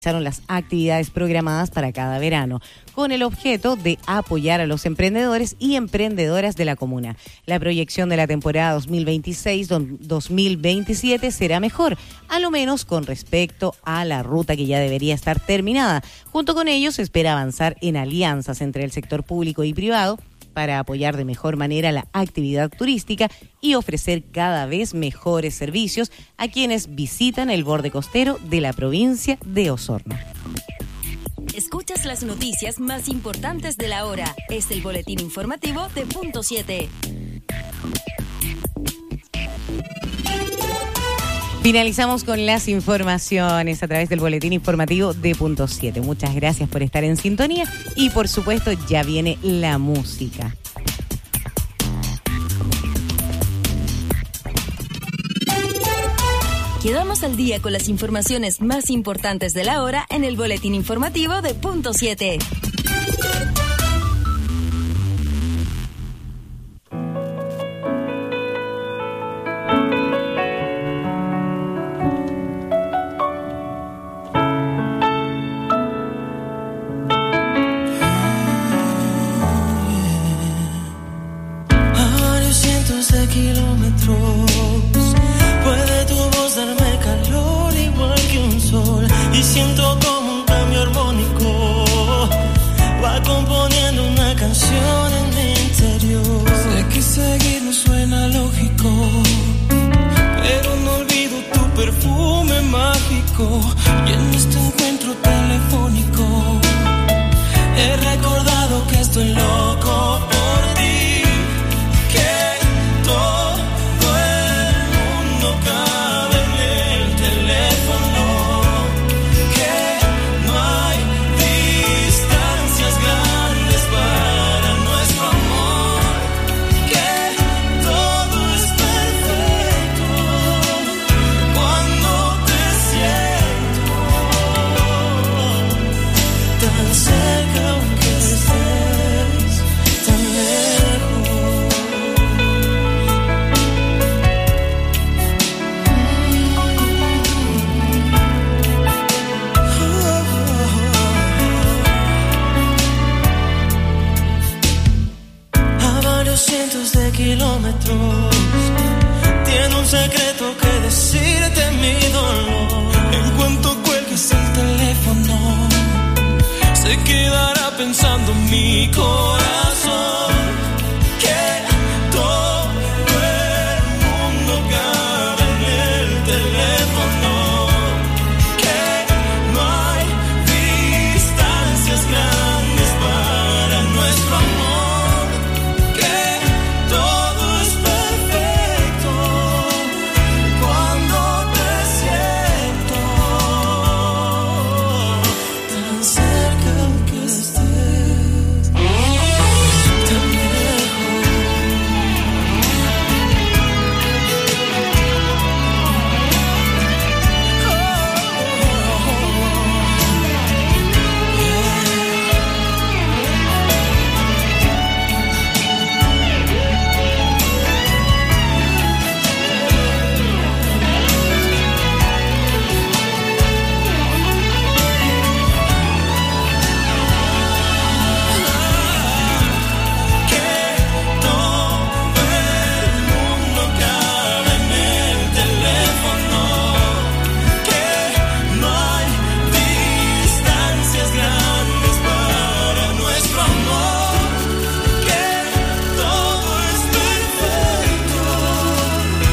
las actividades programadas para cada verano, con el objeto de apoyar a los emprendedores y emprendedoras de la comuna. La proyección de la temporada 2026-2027 será mejor, a lo menos con respecto a la ruta que ya debería estar terminada. Junto con ello, se espera avanzar en alianzas entre el sector público y privado para apoyar de mejor manera la actividad turística y ofrecer cada vez mejores servicios a quienes visitan el borde costero de la provincia de Osorno. Escuchas las noticias más importantes de la hora. Es el boletín informativo de Punto 7. Finalizamos con las informaciones a través del boletín informativo de Punto 7. Muchas gracias por estar en sintonía y por supuesto ya viene la música. Quedamos al día con las informaciones más importantes de la hora en el boletín informativo de Punto 7. Siento como un cambio armónico va componiendo una canción en mi interior. Sé que seguir no suena lógico, pero no olvido tu perfume mágico. Y en este encuentro telefónico he recordado que estoy loco por ti, que todo el mundo cabe en el teléfono. Kilómetros, tiene un secreto que decirte mi dolor. En cuanto cuelgues el teléfono, se quedará pensando mi corazón.